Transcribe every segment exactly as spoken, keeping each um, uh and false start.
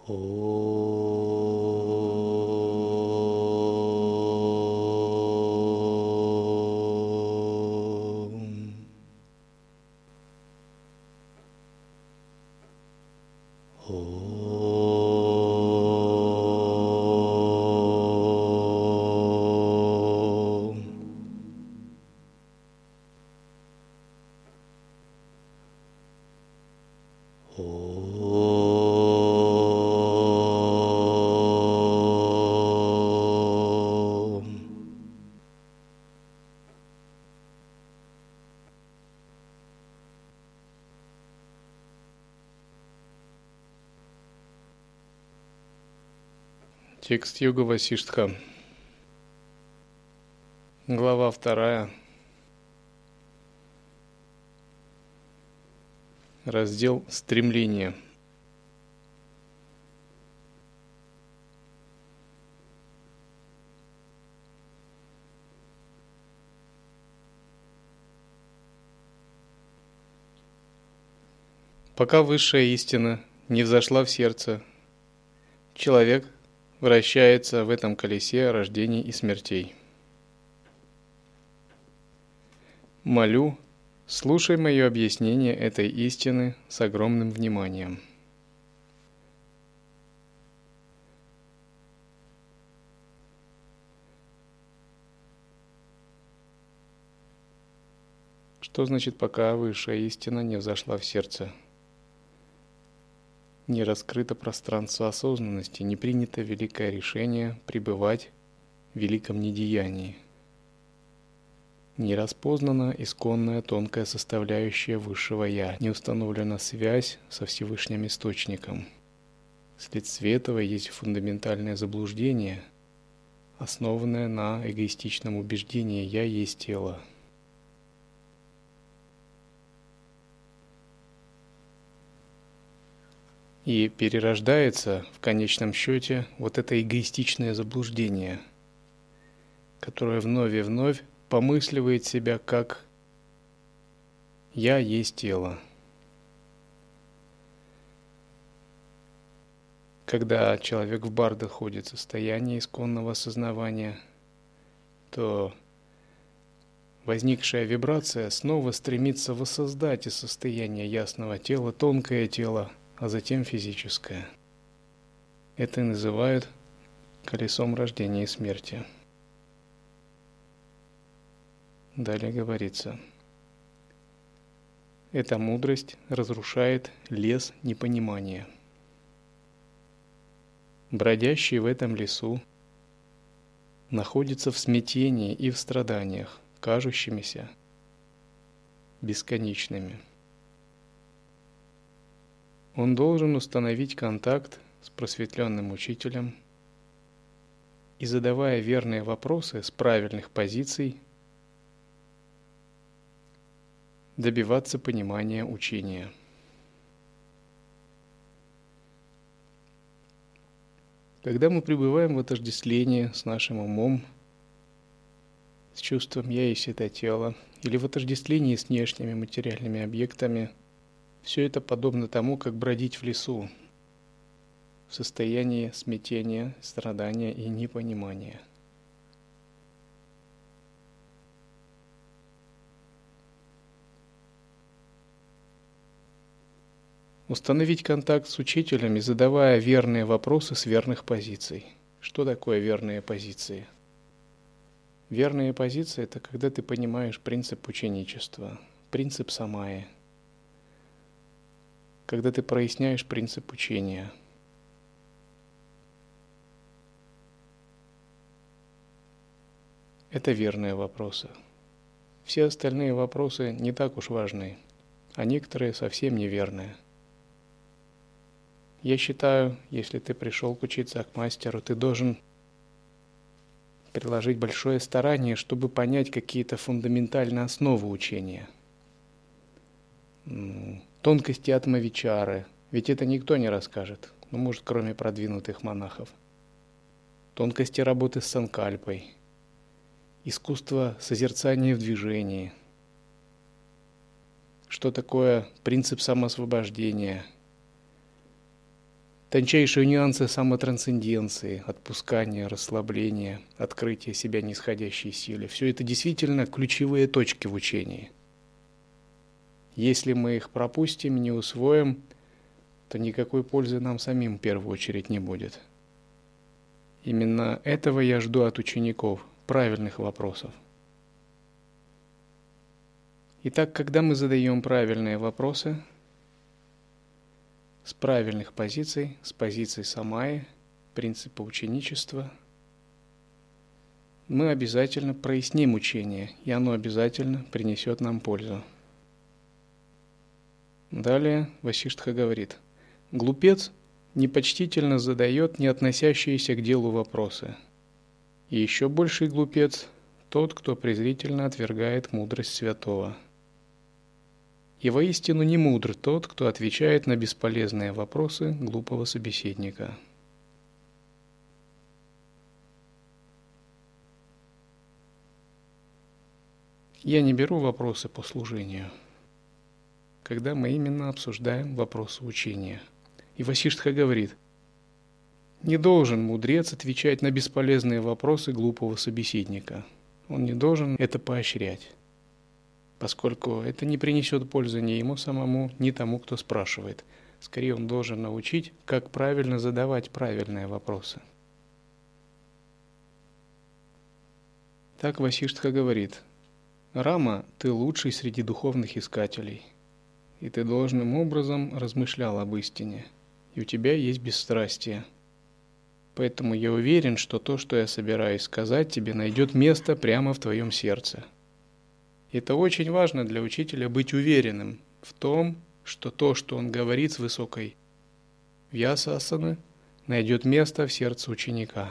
Текст Йога Васиштха. Глава вторая. Раздел «Стремление». Пока высшая истина не взошла в сердце, человек вращается в этом колесе рождений и смертей. Молю, слушай мое объяснение этой истины с огромным вниманием. Что значит, пока высшая истина не взошла в сердце? Не раскрыто пространство осознанности, не принято великое решение пребывать в великом недеянии. Не распознана исконная тонкая составляющая высшего Я, не установлена связь со Всевышним Источником. Вследствие этого есть фундаментальное заблуждение, основанное на эгоистичном убеждении «я есть тело». И перерождается в конечном счете вот это эгоистичное заблуждение, которое вновь и вновь помысливает себя как «я есть тело». Когда человек в бар доходит в состояние исконного осознавания, то возникшая вибрация снова стремится воссоздать из состояния ясного тела тонкое тело, а затем физическое. Это и называют колесом рождения и смерти. Далее говорится: эта мудрость разрушает лес непонимания. Бродящий в этом лесу находится в смятении и в страданиях, кажущимися бесконечными. Он должен установить контакт с просветленным учителем и, задавая верные вопросы с правильных позиций, добиваться понимания учения. Когда мы пребываем в отождествлении с нашим умом, с чувством «я есть это тело», или в отождествлении с внешними материальными объектами, все это подобно тому, как бродить в лесу, в состоянии смятения, страдания и непонимания. Установить контакт с учителями, задавая верные вопросы с верных позиций. Что такое верные позиции? Верные позиции – это когда ты понимаешь принцип ученичества, принцип самаи, когда ты проясняешь принцип учения. Это верные вопросы. Все остальные вопросы не так уж важны, а некоторые совсем неверные. Я считаю, если ты пришел учиться к мастеру, ты должен приложить большое старание, чтобы понять какие-то фундаментальные основы учения. Тонкости атмавичары, ведь это никто не расскажет, ну, может, кроме продвинутых монахов. Тонкости работы с санкальпой, искусство созерцания в движении, что такое принцип самоосвобождения, тончайшие нюансы самотрансценденции, отпускания, расслабления, открытия себя нисходящей силе. Все это действительно ключевые точки в учении. Если мы их пропустим, не усвоим, то никакой пользы нам самим в первую очередь не будет. Именно этого я жду от учеников, правильных вопросов. Итак, когда мы задаем правильные вопросы, с правильных позиций, с позиций самаи, принципа ученичества, мы обязательно проясним учение, и оно обязательно принесет нам пользу. Далее Васиштха говорит: глупец непочтительно задает не относящиеся к делу вопросы. И еще больший глупец – тот, кто презрительно отвергает мудрость святого. И воистину не мудр тот, кто отвечает на бесполезные вопросы глупого собеседника. Я не беру вопросы по служению, когда мы именно обсуждаем вопросы учения. И Васиштха говорит: не должен мудрец отвечать на бесполезные вопросы глупого собеседника. Он не должен это поощрять, поскольку это не принесет пользы ни ему самому, ни тому, кто спрашивает. Скорее, он должен научить, как правильно задавать правильные вопросы. Так Васиштха говорит: Рама, ты лучший среди духовных искателей, и ты должным образом размышлял об истине, и у тебя есть бесстрастие. Поэтому я уверен, что то, что я собираюсь сказать, тебе найдет место прямо в твоем сердце. Это очень важно для учителя — быть уверенным в том, что то, что он говорит с высокой вьясасаны, найдет место в сердце ученика.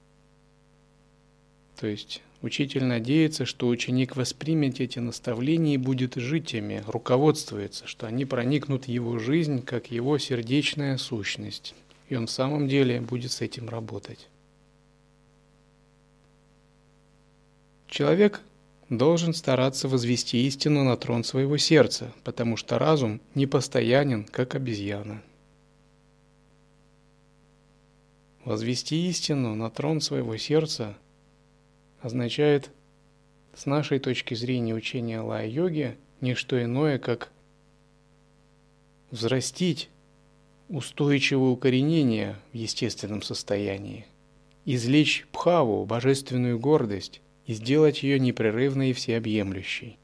То есть учитель надеется, что ученик воспримет эти наставления и будет жить ими, руководствуется, что они проникнут в его жизнь, как его сердечная сущность. И он в самом деле будет с этим работать. Человек должен стараться возвести истину на трон своего сердца, потому что разум непостоянен, как обезьяна. Возвести истину на трон своего сердца означает, с нашей точки зрения учения лая-йоги, не что иное, как взрастить устойчивое укоренение в естественном состоянии, извлечь бхаву, божественную гордость, и сделать ее непрерывной и всеобъемлющей.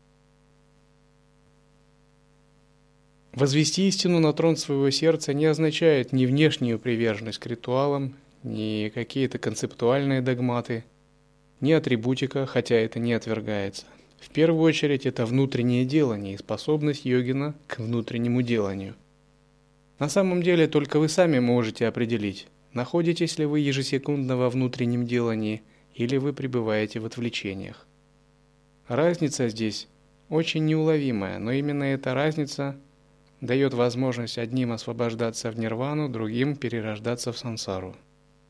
Возвести истину на трон своего сердца не означает ни внешнюю приверженность к ритуалам, ни какие-то концептуальные догматы, ни атрибутика, хотя это не отвергается. В первую очередь это внутреннее делание и способность йогина к внутреннему деланию. На самом деле только вы сами можете определить, находитесь ли вы ежесекундно во внутреннем делании или вы пребываете в отвлечениях. Разница здесь очень неуловимая, но именно эта разница дает возможность одним освобождаться в нирвану, другим перерождаться в сансару.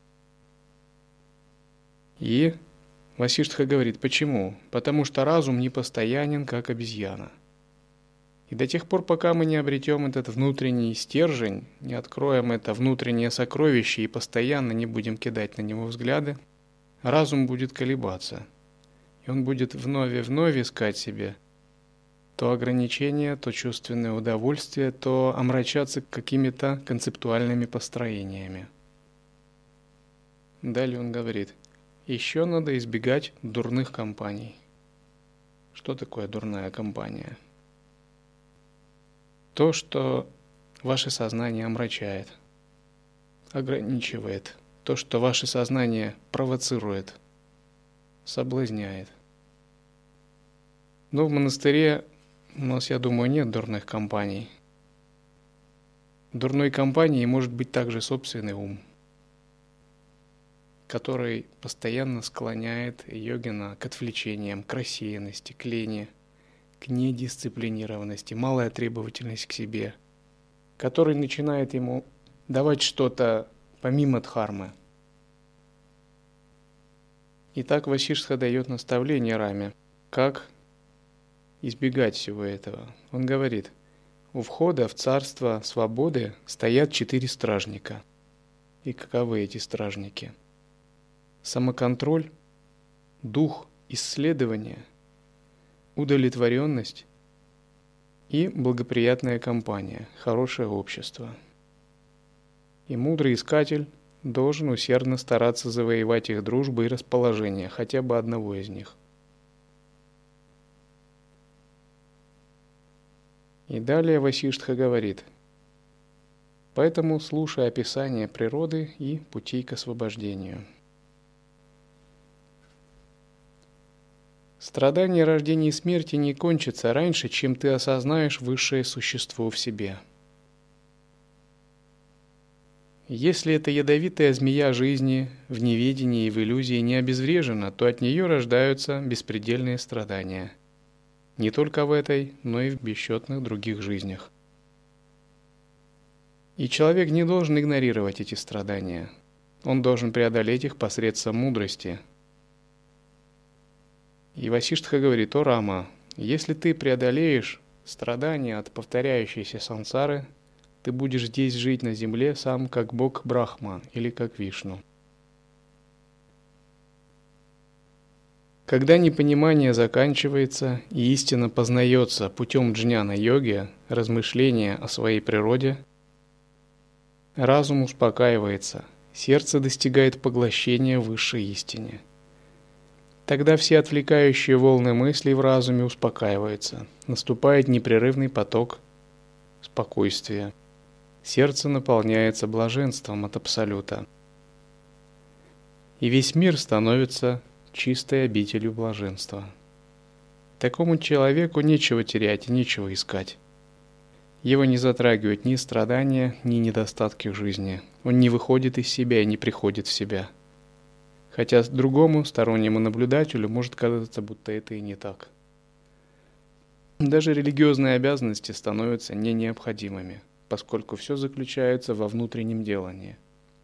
И Васиштха говорит, почему? Потому что разум непостоянен, как обезьяна. И до тех пор, пока мы не обретем этот внутренний стержень, не откроем это внутреннее сокровище и постоянно не будем кидать на него взгляды, разум будет колебаться. И он будет вновь и вновь искать себе то ограничение, то чувственное удовольствие, то омрачаться какими-то концептуальными построениями. Далее он говорит, еще надо избегать дурных компаний. Что такое дурная компания? То, что ваше сознание омрачает, ограничивает, то, что ваше сознание провоцирует, соблазняет. Но в монастыре у нас, я думаю, нет дурных компаний. Дурной компанией может быть также собственный ум, который постоянно склоняет йогина к отвлечениям, к рассеянности, к лени, к недисциплинированности, малая требовательность к себе, который начинает ему давать что-то помимо дхармы. Итак, Васиштха дает наставление Раме, как избегать всего этого. Он говорит, У входа в царство свободы стоят четыре стражника. И каковы эти стражники? Самоконтроль, дух исследования, удовлетворенность и благоприятная компания, хорошее общество. И мудрый искатель должен усердно стараться завоевать их дружбу и расположение, хотя бы одного из них. И далее Васиштха говорит: поэтому слушай описание природы и путей к освобождению. Страдание рождения и смерти не кончится раньше, чем ты осознаешь высшее существо в себе. Если эта ядовитая змея жизни в неведении и в иллюзии не обезврежена, то от нее рождаются беспредельные страдания. Не только в этой, но и в бесчетных других жизнях. И человек не должен игнорировать эти страдания. Он должен преодолеть их посредством мудрости. И Васиштха говорит: «О Рама, если ты преодолеешь страдания от повторяющейся сансары, ты будешь здесь жить на земле сам как бог Брахма или как Вишну». Когда непонимание заканчивается и истина познается путем джняна-йоги, размышления о своей природе, разум успокаивается, сердце достигает поглощения высшей истине. Тогда все отвлекающие волны мыслей в разуме успокаиваются, наступает непрерывный поток спокойствия. Сердце наполняется блаженством от Абсолюта. И весь мир становится чистой обителью блаженства. Такому человеку нечего терять и нечего искать. Его не затрагивают ни страдания, ни недостатки в жизни. Он не выходит из себя и не приходит в себя. Хотя другому, стороннему наблюдателю, может казаться, будто это и не так. Даже религиозные обязанности становятся не необходимыми, поскольку все заключается во внутреннем делании.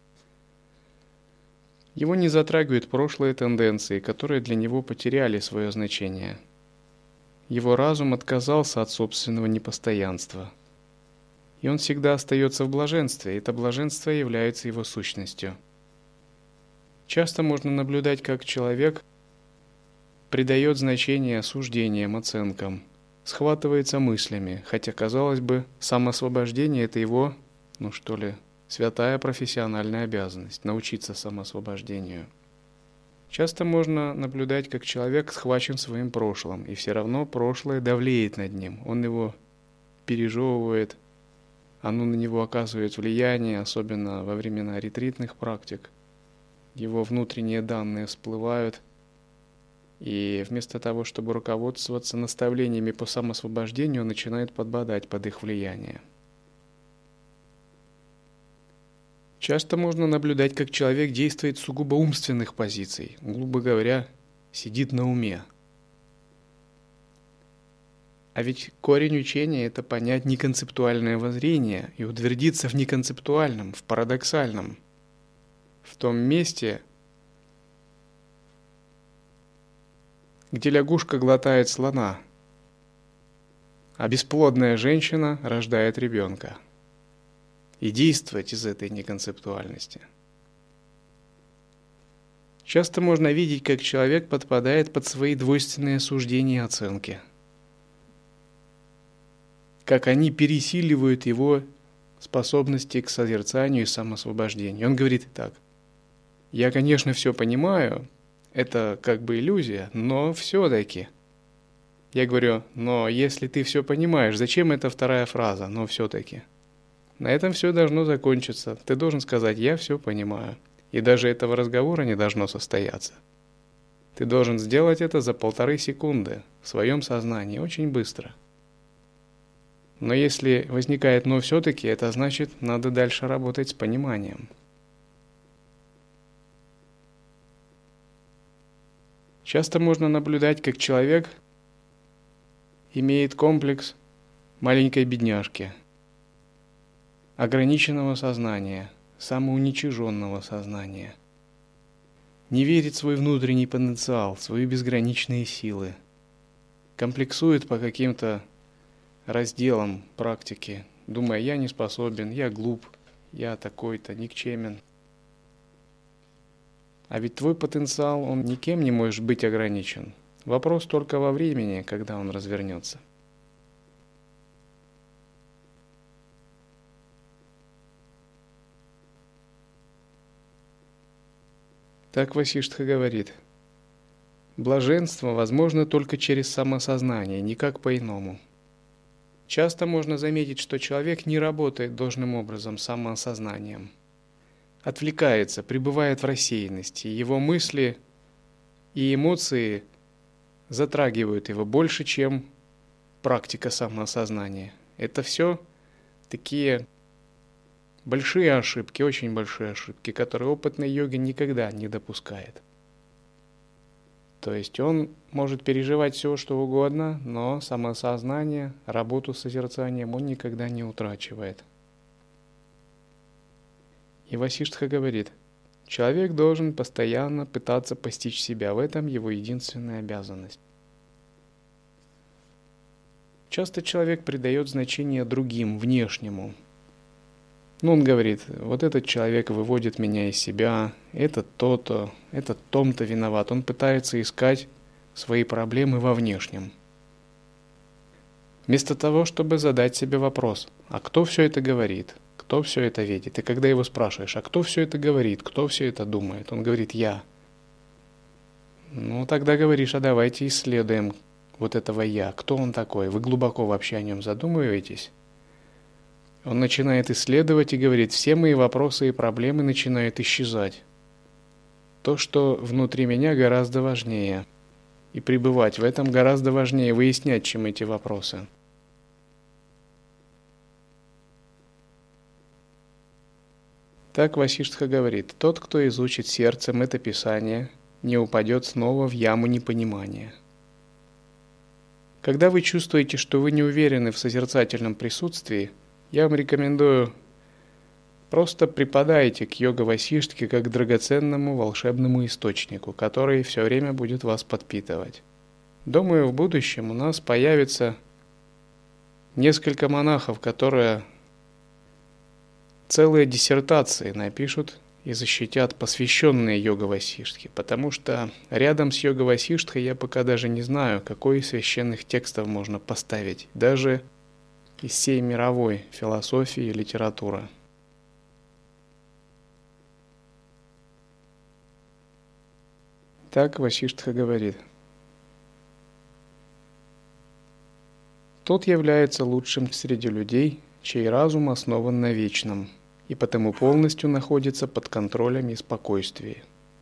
Его не затрагивают прошлые тенденции, которые для него потеряли свое значение. Его разум отказался от собственного непостоянства. И он всегда остается в блаженстве, и это блаженство является его сущностью. Часто можно наблюдать, как человек придает значение суждениям, оценкам, схватывается мыслями, хотя, казалось бы, самоосвобождение – это его, ну что ли, святая профессиональная обязанность – научиться самоосвобождению. Часто можно наблюдать, как человек схвачен своим прошлым, и все равно прошлое давлеет над ним. Он его пережевывает, оно на него оказывает влияние, особенно во времена ретритных практик. Его внутренние данные всплывают, и вместо того, чтобы руководствоваться наставлениями по самоосвобождению, он начинает подпадать под их влияние. Часто можно наблюдать, как человек действует с сугубо умственных позиций, грубо говоря, сидит на уме. А ведь корень учения – это понять неконцептуальное воззрение и утвердиться в неконцептуальном, в парадоксальном, в том месте, где лягушка глотает слона, а бесплодная женщина рождает ребенка. И действовать из этой неконцептуальности. Часто можно видеть, как человек подпадает под свои двойственные суждения и оценки. Как они пересиливают его способности к созерцанию и самоосвобождению. Он говорит так: «Я, конечно, все понимаю, это как бы иллюзия, но все-таки». Я говорю: «Но если ты все понимаешь, зачем эта вторая фраза, но все-таки?» На этом все должно закончиться. Ты должен сказать: «Я все понимаю». И даже этого разговора не должно состояться. Ты должен сделать это за полторы секунды в своем сознании, очень быстро. Но если возникает «но все-таки», это значит, надо дальше работать с пониманием. Часто можно наблюдать, как человек имеет комплекс маленькой бедняжки, ограниченного сознания, самоуничиженного сознания. Не верит в свой внутренний потенциал, в свои безграничные силы. Комплексует по каким-то разделом практики, думая, я не способен, я глуп, я такой-то, никчемен. А ведь твой потенциал, он никем не может быть ограничен. Вопрос только во времени, когда он развернется. Так Васиштха говорит. Блаженство возможно только через самосознание, никак по-иному. Часто можно заметить, что человек не работает должным образом с самосознанием. Отвлекается, пребывает в рассеянности. Его мысли и эмоции затрагивают его больше, чем практика самосознания. Это все такие большие ошибки, очень большие ошибки, которые опытный йогин никогда не допускает. То есть он может переживать все, что угодно, но самосознание, работу с созерцанием он никогда не утрачивает. И Васиштха говорит, человек должен постоянно пытаться постичь себя, в этом его единственная обязанность. Часто человек придает значение другим, внешнему. Ну, он говорит, вот этот человек выводит меня из себя, этот то-то, этот том-то виноват. Он пытается искать свои проблемы во внешнем. Вместо того, чтобы задать себе вопрос, а кто все это говорит, кто все это видит? И когда его спрашиваешь, а кто все это говорит, кто все это думает? Он говорит, я. Ну, тогда говоришь, а давайте исследуем вот этого я. Кто он такой? Вы глубоко вообще о нем задумываетесь? Он начинает исследовать и говорит, все мои вопросы и проблемы начинают исчезать. То, что внутри меня, гораздо важнее. И пребывать в этом гораздо важнее, выяснять, чем эти вопросы. Так Васиштха говорит, тот, кто изучит сердцем это писание, не упадет снова в яму непонимания. Когда вы чувствуете, что вы не уверены в созерцательном присутствии, я вам рекомендую, просто припадайте к йога-васиштхе как к драгоценному волшебному источнику, который все время будет вас подпитывать. Думаю, в будущем у нас появится несколько монахов, которые целые диссертации напишут и защитят посвященные йога-васиштхе, потому что рядом с йога-васиштхой я пока даже не знаю, какой из священных текстов можно поставить, даже из всей мировой философии и литературы. Так Васиштха говорит. Тот является лучшим среди людей, чей разум основан на вечном, и потому полностью находится под контролем и спокойствием.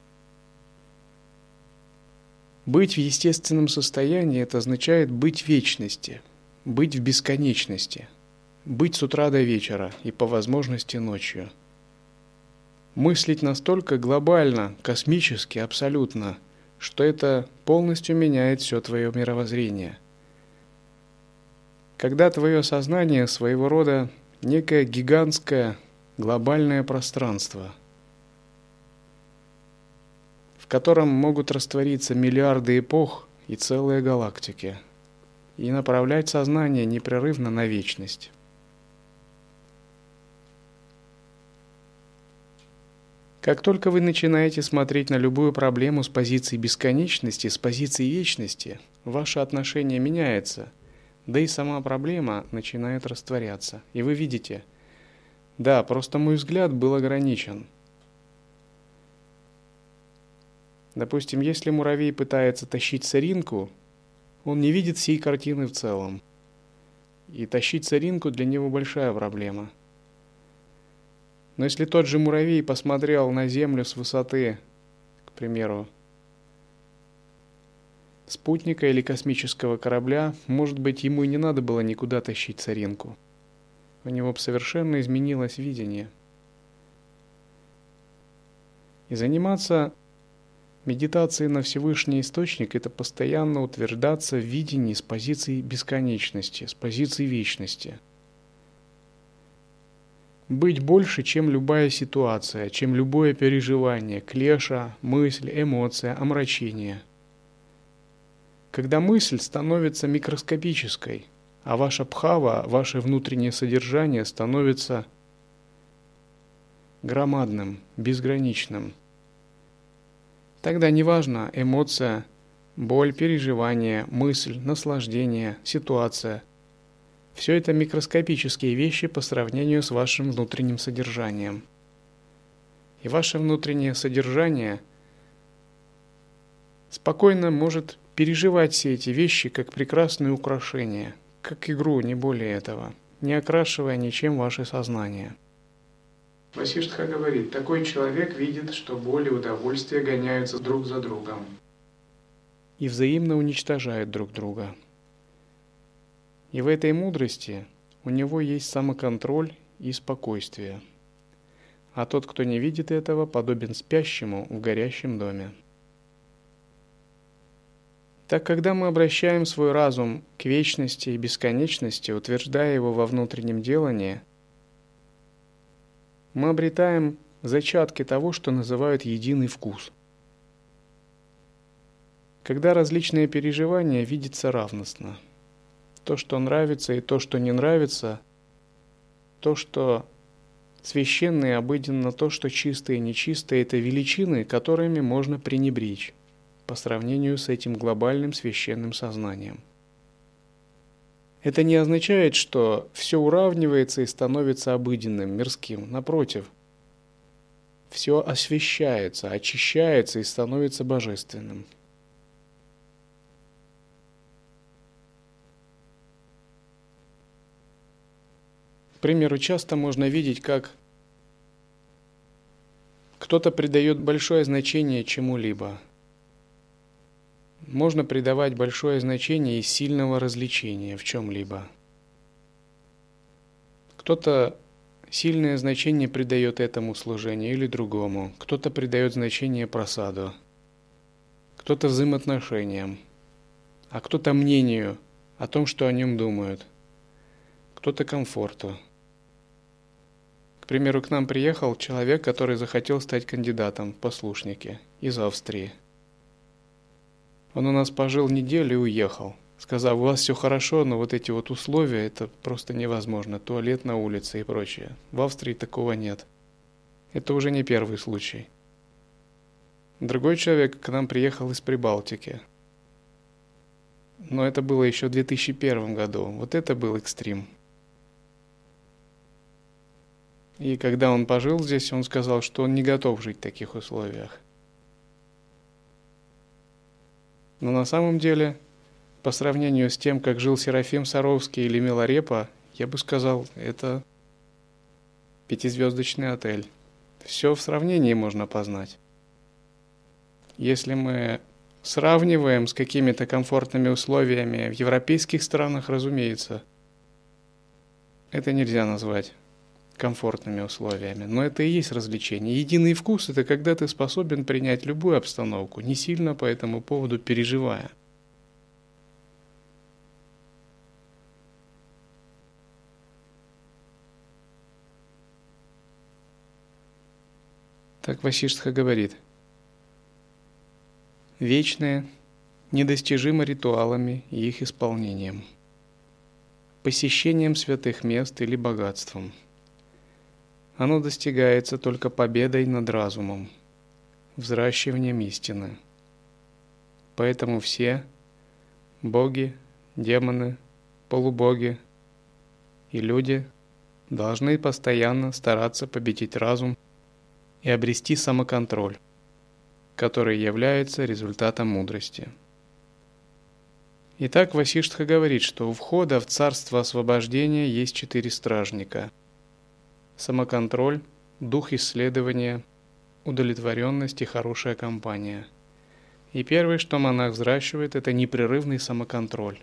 Быть в естественном состоянии – это означает быть в вечности, быть в бесконечности, быть с утра до вечера и по возможности ночью. Мыслить настолько глобально, космически, абсолютно, что это полностью меняет все твое мировоззрение. Когда твое сознание своего рода некое гигантское глобальное пространство, в котором могут раствориться миллиарды эпох и целые галактики, и направлять сознание непрерывно на вечность. Как только вы начинаете смотреть на любую проблему с позиции бесконечности, с позиции вечности, ваше отношение меняется, да и сама проблема начинает растворяться. И вы видите, да, просто мой взгляд был ограничен. Допустим, если муравей пытается тащить соринку, он не видит всей картины в целом. И тащить соринку для него большая проблема. Но если тот же муравей посмотрел на Землю с высоты, к примеру, спутника или космического корабля, может быть, ему и не надо было никуда тащить соринку. У него бы совершенно изменилось видение. И заниматься медитацией на Всевышний Источник – это постоянно утверждаться в видении с позиции бесконечности, с позиции вечности. Быть больше, чем любая ситуация, чем любое переживание, клеша, мысль, эмоция, омрачение. Когда мысль становится микроскопической, а ваша бхава, ваше внутреннее содержание становится громадным, безграничным. Тогда неважно эмоция, боль, переживание, мысль, наслаждение, ситуация. Все это микроскопические вещи по сравнению с вашим внутренним содержанием. И ваше внутреннее содержание спокойно может переживать все эти вещи как прекрасные украшения, как игру, не более этого, не окрашивая ничем ваше сознание. Васиштха говорит, такой человек видит, что боль и удовольствие гоняются друг за другом и взаимно уничтожают друг друга. И в этой мудрости у него есть самоконтроль и спокойствие. А тот, кто не видит этого, подобен спящему в горящем доме. Так, когда мы обращаем свой разум к вечности и бесконечности, утверждая его во внутреннем делании, мы обретаем зачатки того, что называют единый вкус. Когда различные переживания видятся равностно. То, что нравится, и то, что не нравится, то, что священно и обыденно, то, что чисто и нечисто, это величины, которыми можно пренебречь по сравнению с этим глобальным священным сознанием. Это не означает, что все уравнивается и становится обыденным, мирским. Напротив, все освящается, очищается и становится божественным. К примеру, часто можно видеть, как кто-то придает большое значение чему-либо. Можно придавать большое значение из сильного развлечения в чем-либо. Кто-то сильное значение придает этому служению или другому. Кто-то придает значение просаду. Кто-то взаимоотношениям. А кто-то мнению о том, что о нем думают. Кто-то комфорту. К примеру, к нам приехал человек, который захотел стать кандидатом в послушники из Австрии. Он у нас пожил неделю и уехал, сказав, у вас все хорошо, но вот эти вот условия, это просто невозможно, туалет на улице и прочее. В Австрии такого нет. Это уже не первый случай. Другой человек к нам приехал из Прибалтики. Но это было еще в две тысячи первом году. Вот это был экстрим. И когда он пожил здесь, он сказал, что он не готов жить в таких условиях. Но на самом деле, по сравнению с тем, как жил Серафим Саровский или Миларепа, я бы сказал, это пятизвездочный отель. Все в сравнении можно познать. Если мы сравниваем с какими-то комфортными условиями в европейских странах, разумеется, это нельзя назвать комфортными условиями. Но это и есть развлечение. Единый вкус – это когда ты способен принять любую обстановку, не сильно по этому поводу переживая. Так Васиштха говорит. Вечное недостижимо ритуалами и их исполнением, посещением святых мест или богатством. Оно достигается только победой над разумом, взращиванием истины. Поэтому все – боги, демоны, полубоги и люди – должны постоянно стараться победить разум и обрести самоконтроль, который является результатом мудрости. Итак, Васиштха говорит, что у входа в царство освобождения есть четыре стражника – самоконтроль, дух исследования, удовлетворенность и хорошая компания. И первое, что монах взращивает, это непрерывный самоконтроль.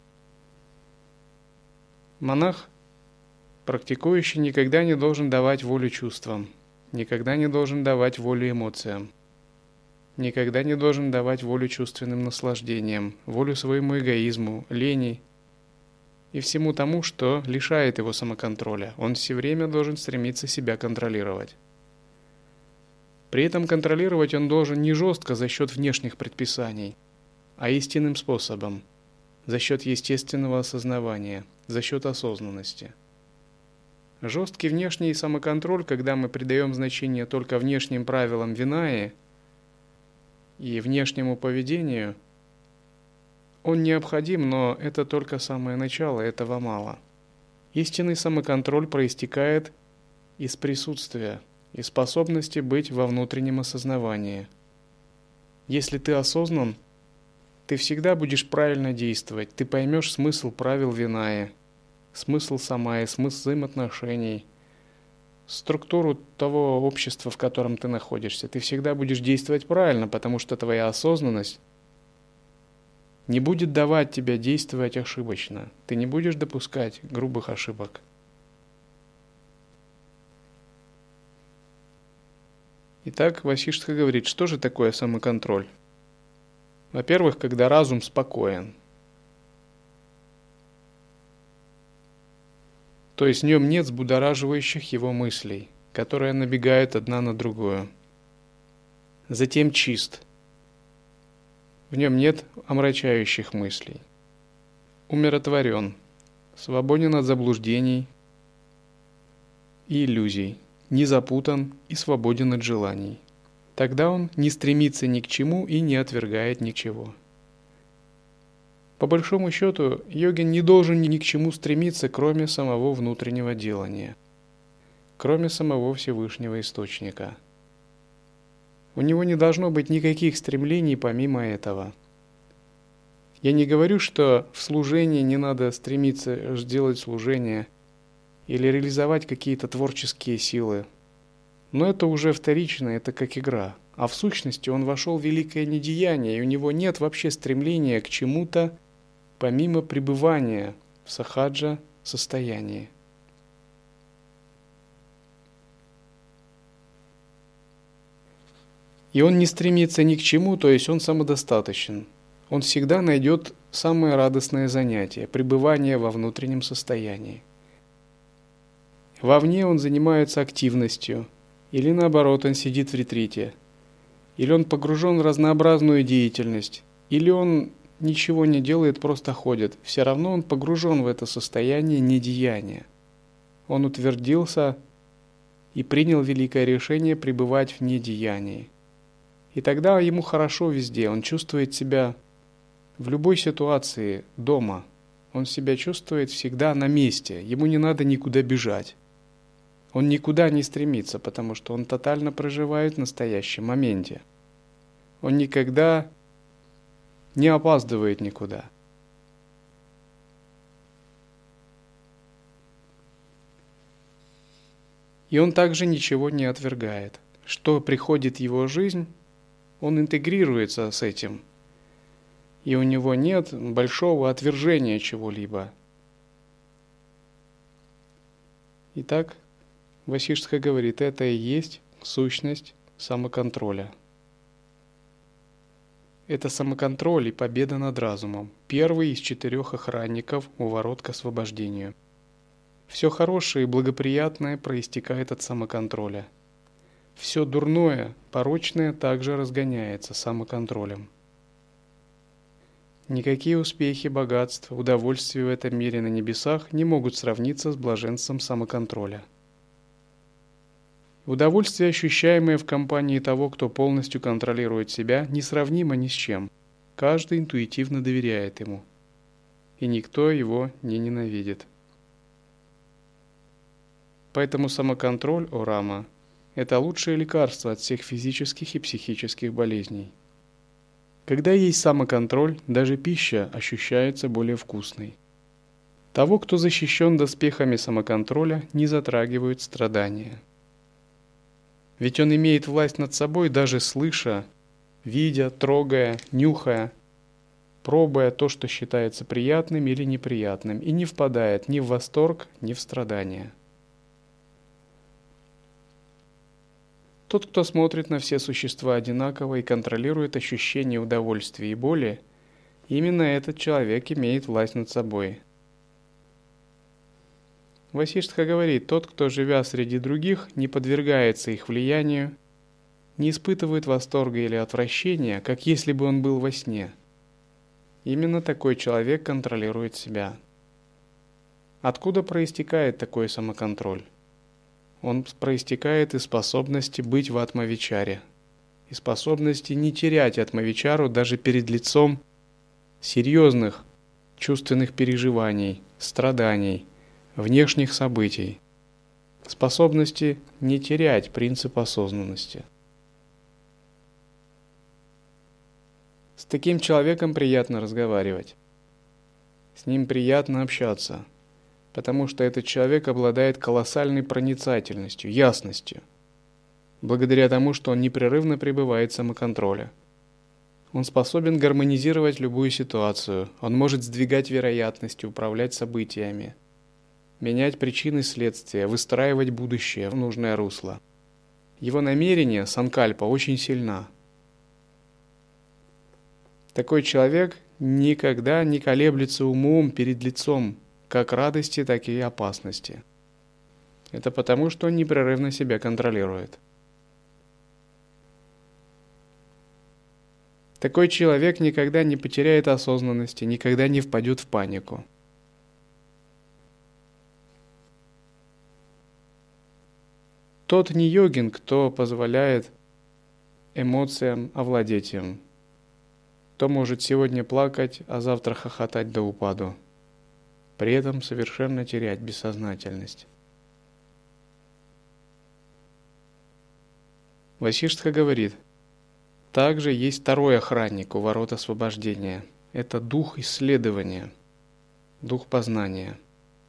Монах, практикующий, никогда не должен давать волю чувствам, никогда не должен давать волю эмоциям, никогда не должен давать волю чувственным наслаждениям, волю своему эгоизму, лени и всему тому, что лишает его самоконтроля. Он все время должен стремиться себя контролировать. При этом контролировать он должен не жестко за счет внешних предписаний, а истинным способом, за счет естественного осознавания, за счет осознанности. Жесткий внешний самоконтроль, когда мы придаем значение только внешним правилам винаи и внешнему поведению, он необходим, но это только самое начало, этого мало. Истинный самоконтроль проистекает из присутствия и способности быть во внутреннем осознавании. Если ты осознан, ты всегда будешь правильно действовать, ты поймешь смысл правил винаи, смысл самаи, смысл взаимоотношений, структуру того общества, в котором ты находишься. Ты всегда будешь действовать правильно, потому что твоя осознанность не будет давать тебе действовать ошибочно. Ты не будешь допускать грубых ошибок. Итак, Васиштха говорит, что же такое самоконтроль? Во-первых, когда разум спокоен. То есть в нем нет взбудораживающих его мыслей, которые набегают одна на другую. Затем чист. В нем нет омрачающих мыслей. Умиротворен, свободен от заблуждений и иллюзий, не запутан и свободен от желаний. Тогда он не стремится ни к чему и не отвергает ничего. По большому счету, йогин не должен ни к чему стремиться, кроме самого внутреннего делания, кроме самого Всевышнего Источника. У него не должно быть никаких стремлений помимо этого. Я не говорю, что в служении не надо стремиться сделать служение или реализовать какие-то творческие силы. Но это уже вторично, это как игра. А в сущности он вошел в великое недеяние, и у него нет вообще стремления к чему-то, помимо пребывания в сахаджа состоянии. И он не стремится ни к чему, то есть он самодостаточен. Он всегда найдет самое радостное занятие – пребывание во внутреннем состоянии. Вовне он занимается активностью, или наоборот, он сидит в ретрите, или он погружен в разнообразную деятельность, или он ничего не делает, просто ходит. Все равно он погружен в это состояние недеяния. Он утвердился и принял великое решение пребывать в недеянии. И тогда ему хорошо везде, он чувствует себя в любой ситуации дома. Он себя чувствует всегда на месте, ему не надо никуда бежать. Он никуда не стремится, потому что он тотально проживает в настоящем моменте. Он никогда не опаздывает никуда. И он также ничего не отвергает. Что приходит в его жизнь, он интегрируется с этим. И у него нет большого отвержения чего-либо. Итак, Васиштха говорит, это и есть сущность самоконтроля. Это самоконтроль и победа над разумом. Первый из четырех охранников у ворот к освобождению. Все хорошее и благоприятное проистекает от самоконтроля. Все дурное, порочное также разгоняется самоконтролем. Никакие успехи, богатства, удовольствия в этом мире на небесах не могут сравниться с блаженством самоконтроля. Удовольствие, ощущаемое в компании того, кто полностью контролирует себя, несравнимо ни с чем. Каждый интуитивно доверяет ему, и никто его не ненавидит. Поэтому самоконтроль, о Рама, это лучшее лекарство от всех физических и психических болезней. Когда есть самоконтроль, даже пища ощущается более вкусной. Того, кто защищен доспехами самоконтроля, не затрагивают страдания. Ведь он имеет власть над собой, даже слыша, видя, трогая, нюхая, пробуя то, что считается приятным или неприятным, и не впадает ни в восторг, ни в страдания. Тот, кто смотрит на все существа одинаково и контролирует ощущение удовольствия и боли, именно этот человек имеет власть над собой. Васиштха говорит, тот, кто, живя среди других, не подвергается их влиянию, не испытывает восторга или отвращения, как если бы он был во сне. Именно такой человек контролирует себя. Откуда проистекает такой самоконтроль? Он проистекает из способности быть в атмавичаре, из способности не терять атмавичару даже перед лицом серьезных чувственных переживаний, страданий, внешних событий, способности не терять принцип осознанности. С таким человеком приятно разговаривать, с ним приятно общаться, потому что этот человек обладает колоссальной проницательностью, ясностью, благодаря тому, что он непрерывно пребывает в самоконтроле. Он способен гармонизировать любую ситуацию, он может сдвигать вероятности, управлять событиями, менять причины следствия, выстраивать будущее в нужное русло. Его намерение, санкальпа, очень сильна. Такой человек никогда не колеблется умом перед лицом как радости, так и опасности. Это потому, что он непрерывно себя контролирует. Такой человек никогда не потеряет осознанности, никогда не впадет в панику. Тот не йогин, кто позволяет эмоциям овладеть им, кто может сегодня плакать, а завтра хохотать до упаду, при этом совершенно терять бессознательность. Васиштха говорит, также есть второй охранник у ворот освобождения. Это дух исследования, дух познания.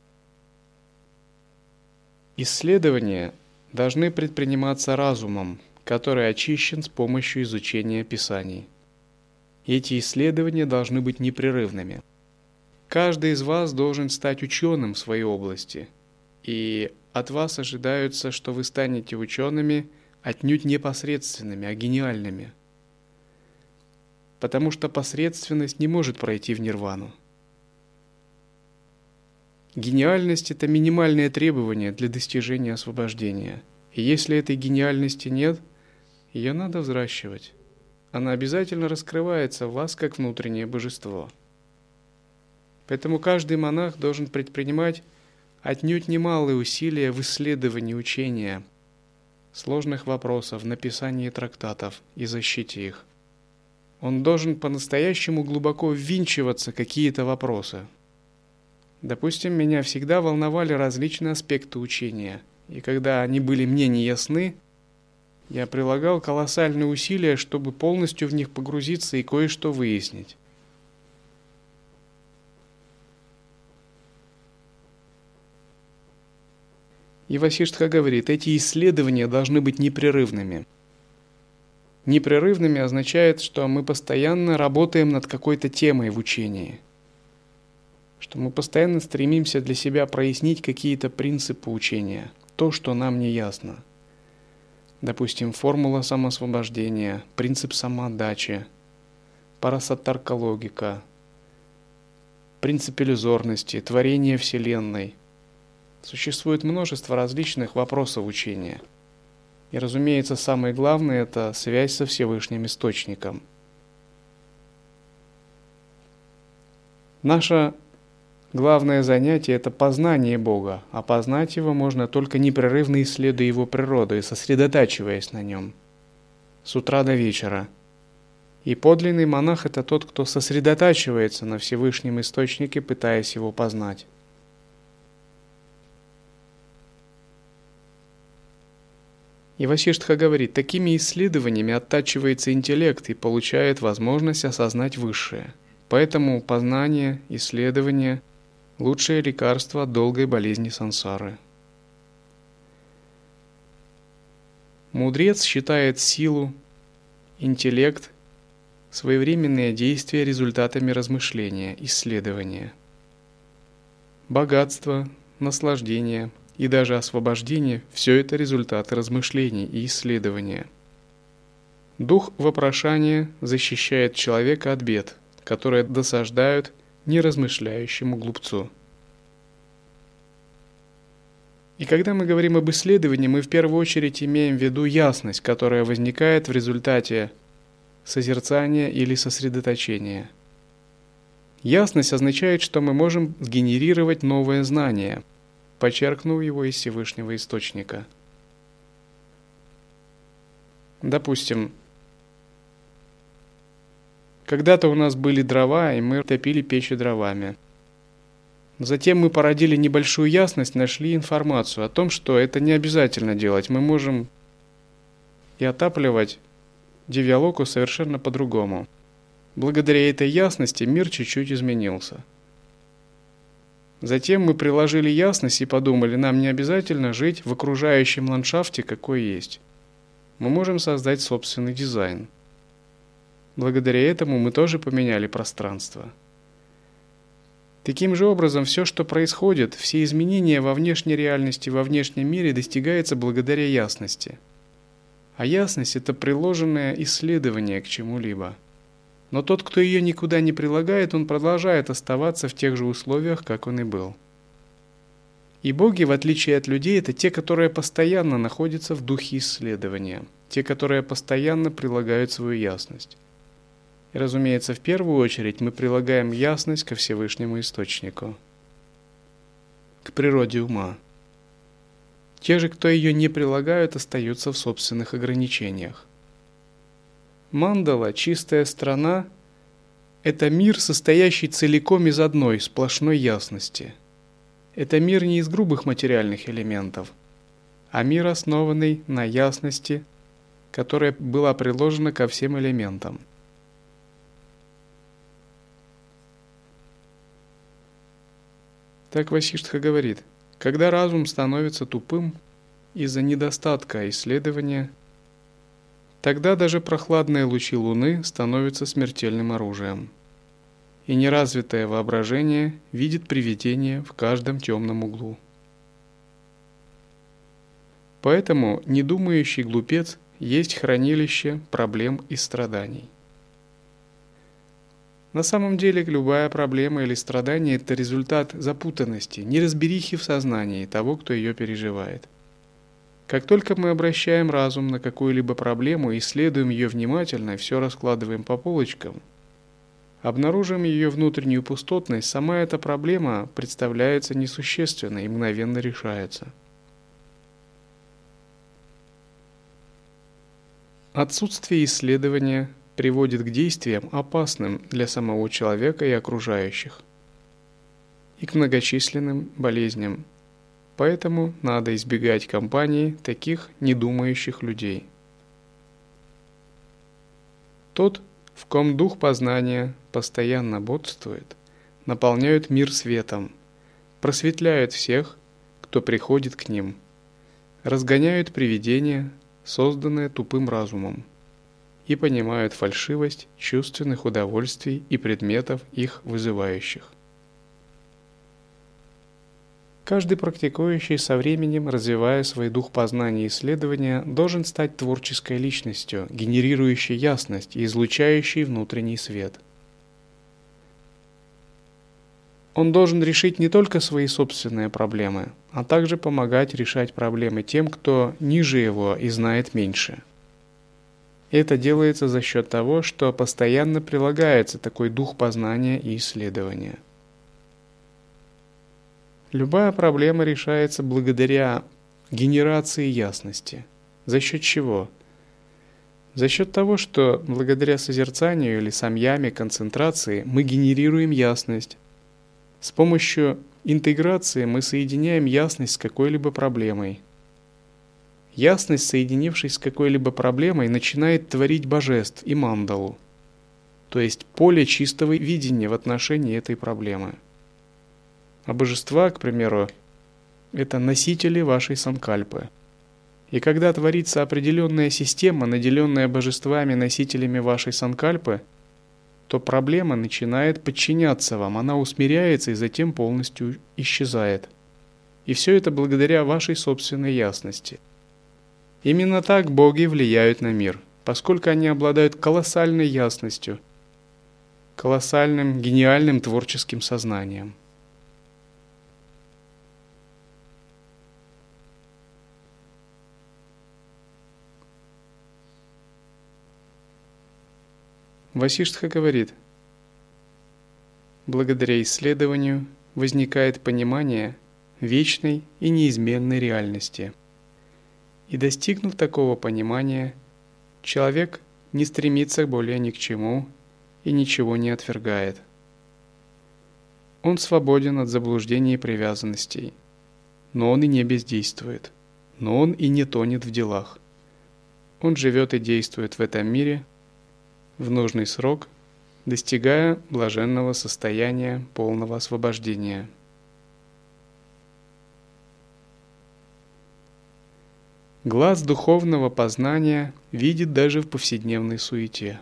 Исследования должны предприниматься разумом, который очищен с помощью изучения Писаний. Эти исследования должны быть непрерывными. Каждый из вас должен стать ученым в своей области, и от вас ожидается, что вы станете учеными отнюдь не посредственными, а гениальными. Потому что посредственность не может пройти в нирвану. Гениальность – это минимальное требование для достижения освобождения. И если этой гениальности нет, ее надо взращивать. Она обязательно раскрывается в вас как внутреннее божество. Поэтому каждый монах должен предпринимать отнюдь немалые усилия в исследовании учения, сложных вопросов, написании трактатов и защите их. Он должен по-настоящему глубоко ввинчиваться в какие-то вопросы. Допустим, меня всегда волновали различные аспекты учения, и когда они были мне неясны, я прилагал колоссальные усилия, чтобы полностью в них погрузиться и кое-что выяснить. И Васиштха говорит, эти исследования должны быть непрерывными. Непрерывными означает, что мы постоянно работаем над какой-то темой в учении, что мы постоянно стремимся для себя прояснить какие-то принципы учения, то, что нам не ясно. Допустим, формула самоосвобождения, принцип самоотдачи, парасаттарка-логика, принцип иллюзорности, творение Вселенной. Существует множество различных вопросов учения. И, разумеется, самое главное – это связь со Всевышним Источником. Наше главное занятие – это познание Бога, а познать Его можно только непрерывно исследуя Его природу и сосредотачиваясь на Нем с утра до вечера. И подлинный монах – это тот, кто сосредотачивается на Всевышнем Источнике, пытаясь Его познать. И Васиштха говорит, такими исследованиями оттачивается интеллект и получает возможность осознать высшее. Поэтому познание, исследование – лучшее лекарство от долгой болезни сансары. Мудрец считает силу, интеллект, своевременные действия результатами размышления, исследования. Богатство, наслаждение – и даже освобождение – все это результаты размышлений и исследования. Дух вопрошания защищает человека от бед, которые досаждают неразмышляющему глупцу. И когда мы говорим об исследовании, мы в первую очередь имеем в виду ясность, которая возникает в результате созерцания или сосредоточения. Ясность означает, что мы можем сгенерировать новое знание, почерпнув его из Всевышнего Источника. Допустим, когда-то у нас были дрова, и мы топили печи дровами. Затем мы породили небольшую ясность, нашли информацию о том, что это не обязательно делать. Мы можем и отапливать Дивьялоку совершенно по-другому. Благодаря этой ясности мир чуть-чуть изменился. Затем мы приложили ясность и подумали, нам не обязательно жить в окружающем ландшафте, какой есть. Мы можем создать собственный дизайн. Благодаря этому мы тоже поменяли пространство. Таким же образом, все, что происходит, все изменения во внешней реальности, во внешнем мире достигается благодаря ясности. А ясность – это приложенное исследование к чему-либо. Но тот, кто ее никуда не прилагает, он продолжает оставаться в тех же условиях, как он и был. И боги, в отличие от людей, это те, которые постоянно находятся в духе исследования, те, которые постоянно прилагают свою ясность. И, разумеется, в первую очередь мы прилагаем ясность ко Всевышнему Источнику, к природе ума. Те же, кто ее не прилагают, остаются в собственных ограничениях. Мандала, чистая страна, это мир, состоящий целиком из одной сплошной ясности. Это мир не из грубых материальных элементов, а мир, основанный на ясности, которая была приложена ко всем элементам. Так Васиштха говорит, когда разум становится тупым из-за недостатка исследования, тогда даже прохладные лучи луны становятся смертельным оружием, и неразвитое воображение видит привидение в каждом темном углу. Поэтому недумающий глупец есть хранилище проблем и страданий. На самом деле любая проблема или страдание – это результат запутанности, неразберихи в сознании того, кто ее переживает. Как только мы обращаем разум на какую-либо проблему, исследуем ее внимательно и все раскладываем по полочкам, обнаружим ее внутреннюю пустотность, сама эта проблема представляется несущественной и мгновенно решается. Отсутствие исследования приводит к действиям, опасным для самого человека и окружающих, и к многочисленным болезням. Поэтому надо избегать компании таких недумающих людей. Тот, в ком дух познания постоянно бодствует, наполняют мир светом, просветляют всех, кто приходит к ним, разгоняют привидения, созданные тупым разумом, и понимают фальшивость чувственных удовольствий и предметов их вызывающих. Каждый практикующий со временем, развивая свой дух познания и исследования, должен стать творческой личностью, генерирующей ясность и излучающей внутренний свет. Он должен решить не только свои собственные проблемы, а также помогать решать проблемы тем, кто ниже его и знает меньше. Это делается за счет того, что постоянно прилагается такой дух познания и исследования. Любая проблема решается благодаря генерации ясности. За счет чего? За счет того, что благодаря созерцанию или самьяме, концентрации, мы генерируем ясность. С помощью интеграции мы соединяем ясность с какой-либо проблемой. Ясность, соединившись с какой-либо проблемой, начинает творить божеств и мандалу, то есть поле чистого видения в отношении этой проблемы. А божества, к примеру, это носители вашей санкальпы. И когда творится определенная система, наделенная божествами, носителями вашей санкальпы, то проблема начинает подчиняться вам, она усмиряется и затем полностью исчезает. И все это благодаря вашей собственной ясности. Именно так боги влияют на мир, поскольку они обладают колоссальной ясностью, колоссальным, гениальным творческим сознанием. Васиштха говорит, благодаря исследованию возникает понимание вечной и неизменной реальности. И достигнув такого понимания, человек не стремится более ни к чему и ничего не отвергает. Он свободен от заблуждений и привязанностей, но он и не бездействует, но он и не тонет в делах. Он живет и действует в этом мире в нужный срок, достигая блаженного состояния полного освобождения. Глаз духовного познания видит даже в повседневной суете.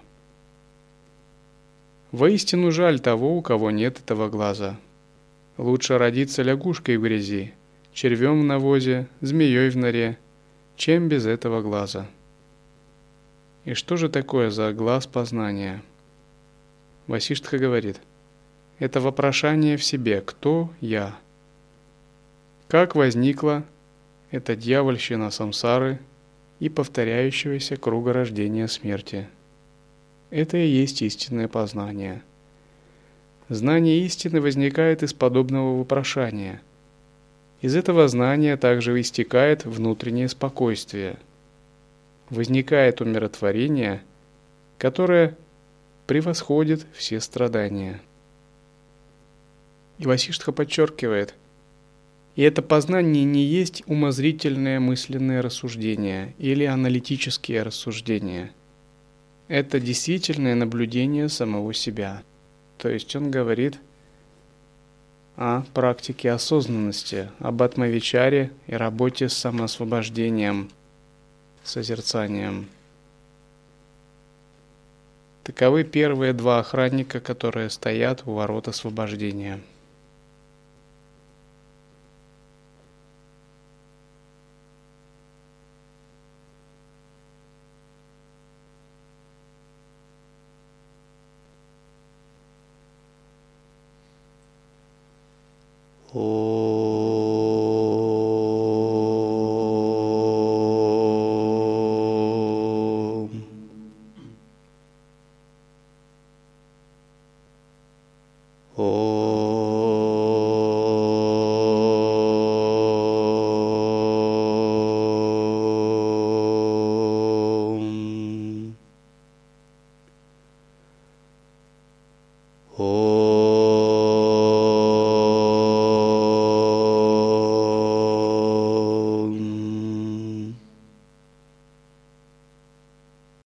Воистину жаль того, у кого нет этого глаза. Лучше родиться лягушкой в грязи, червем в навозе, змеей в норе, чем без этого глаза. И что же такое за глаз познания? Васиштха говорит, это вопрошание в себе «Кто я?». Как возникла эта дьявольщина самсары и повторяющегося круга рождения смерти? Это и есть истинное познание. Знание истины возникает из подобного вопрошания. Из этого знания также истекает внутреннее спокойствие. Возникает умиротворение, которое превосходит все страдания. И Васиштха подчеркивает, и это познание не есть умозрительное мысленное рассуждение или аналитические рассуждения. Это действительное наблюдение самого себя. То есть он говорит о практике осознанности, об атмавичаре и работе с самоосвобождением, созерцанием. Таковы первые два охранника, которые стоят у ворот освобождения. Oh